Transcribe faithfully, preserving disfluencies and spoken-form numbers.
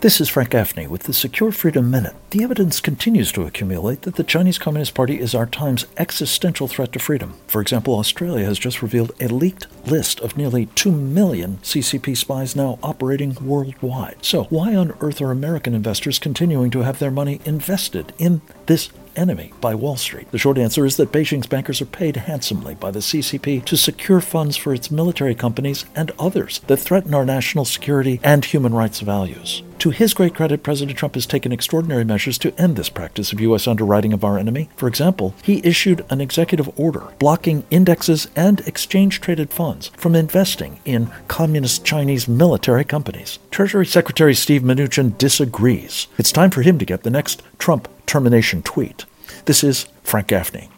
This is Frank Gaffney with the Secure Freedom Minute. The evidence continues to accumulate that the Chinese Communist Party is our time's existential threat to freedom. For example, Australia has just revealed a leaked list of nearly two million C C P spies now operating worldwide. So why on earth are American investors continuing to have their money invested in this enemy by Wall Street? The short answer is that Beijing's bankers are paid handsomely by the C C P to secure funds for its military companies and others that threaten our national security and human rights values. To his great credit, President Trump has taken extraordinary measures to end this practice of U S underwriting of our enemy. For example, he issued an executive order blocking indexes and exchange-traded funds from investing in communist Chinese military companies. Treasury Secretary Steve Mnuchin disagrees. It's time for him to get the next Trump termination tweet. This is Frank Gaffney.